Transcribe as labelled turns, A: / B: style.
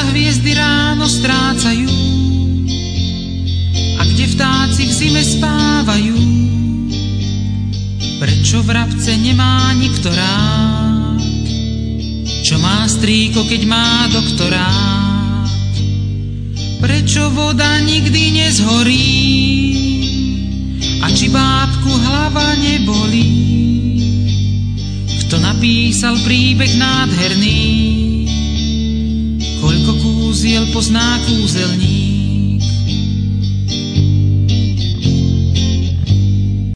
A: hviezdy ráno strácajú a kde vtáci v zime spávajú. Prečo vrabce nemá nikto rád? Čo má strýko, keď má doktorát? Prečo voda nikdy nezhorí? A či bábku hlava nebolí? Kto napísal príbeh nádherný? Koľko kúziel pozná kúzelník?